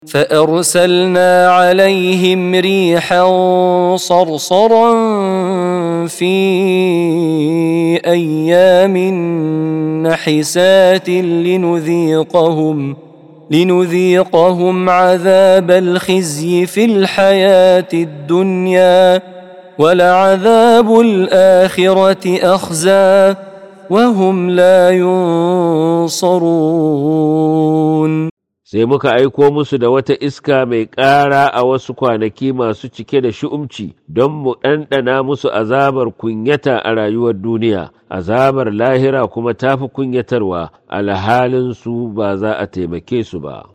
فأرسلنا عليهم ريحا صرصرا في أيام نحسات لنذيقهم عذاب الخزي في الحياة الدنيا ولعذاب الآخرة أخزى وهم لا ينصرون. sai muka aiko musu da wata iska mai ƙara a wasu kwanaki masu cike da shu'umci don mu ɗanɗana musu azabar kunyata a rayuwar duniya, azabar lahira kuma tafi kunyatarwa, alhalin su ba za a taimake su ba.